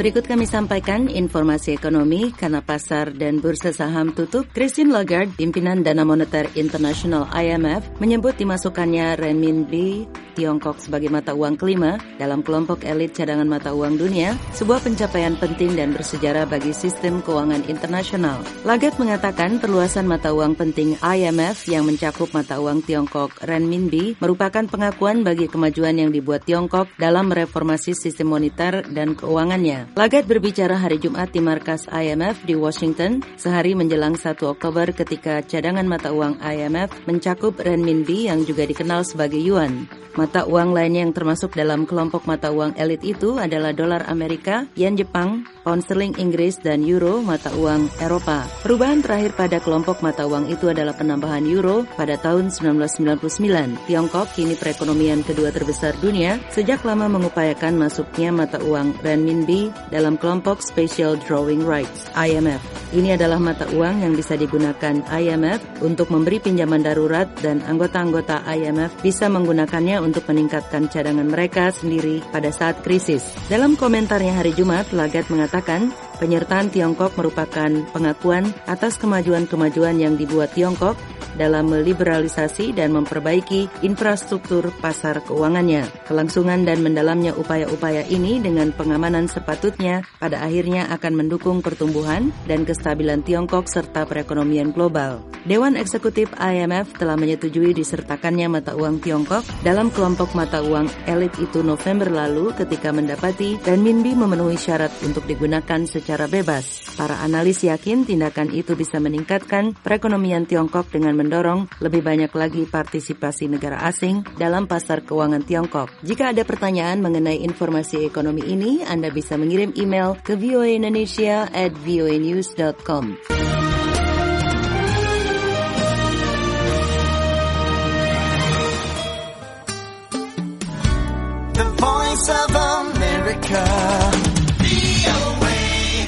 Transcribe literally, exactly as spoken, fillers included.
Berikut kami sampaikan informasi ekonomi karena pasar dan bursa saham tutup. Christine Lagarde, pimpinan Dana Moneter Internasional I M F, menyebut dimasukkannya renminbi Tiongkok sebagai mata uang kelima dalam kelompok elit cadangan mata uang dunia, sebuah pencapaian penting dan bersejarah bagi sistem keuangan internasional. Lagarde mengatakan perluasan mata uang penting I M F yang mencakup mata uang Tiongkok renminbi merupakan pengakuan bagi kemajuan yang dibuat Tiongkok dalam mereformasi sistem moneter dan keuangannya. Lagarde berbicara hari Jumat di markas I M F di Washington, sehari menjelang satu Oktober ketika cadangan mata uang I M F mencakup renminbi yang juga dikenal sebagai yuan. Mata uang lainnya yang termasuk dalam kelompok mata uang elit itu adalah dolar Amerika, yen Jepang, pound sterling Inggris, dan euro, mata uang Eropa. Perubahan terakhir pada kelompok mata uang itu adalah penambahan euro pada tahun sembilan belas sembilan puluh sembilan. Tiongkok kini perekonomian kedua terbesar dunia, sejak lama mengupayakan masuknya mata uang renminbi dalam kelompok Special Drawing Rights, I M F. Ini adalah mata uang yang bisa digunakan I M F untuk memberi pinjaman darurat dan anggota-anggota I M F bisa menggunakannya untuk meningkatkan cadangan mereka sendiri pada saat krisis. Dalam komentarnya hari Jumat, Lagarde mengatakan penyertaan Tiongkok merupakan pengakuan atas kemajuan-kemajuan yang dibuat Tiongkok dalam meliberalisasi dan memperbaiki infrastruktur pasar keuangannya. Kelangsungan dan mendalamnya upaya-upaya ini dengan pengamanan sepatutnya pada akhirnya akan mendukung pertumbuhan dan kestabilan Tiongkok serta perekonomian global. Dewan Eksekutif I M F telah menyetujui disertakannya mata uang Tiongkok dalam kelompok mata uang elit itu November lalu ketika mendapati renminbi memenuhi syarat untuk digunakan secara bebas. Para analis yakin tindakan itu bisa meningkatkan perekonomian Tiongkok dengan mendorong lebih banyak lagi partisipasi negara asing dalam pasar keuangan Tiongkok. Jika ada pertanyaan mengenai informasi ekonomi ini, Anda bisa mengirim email ke v o a indonesia at v o a news dot com. The Voice of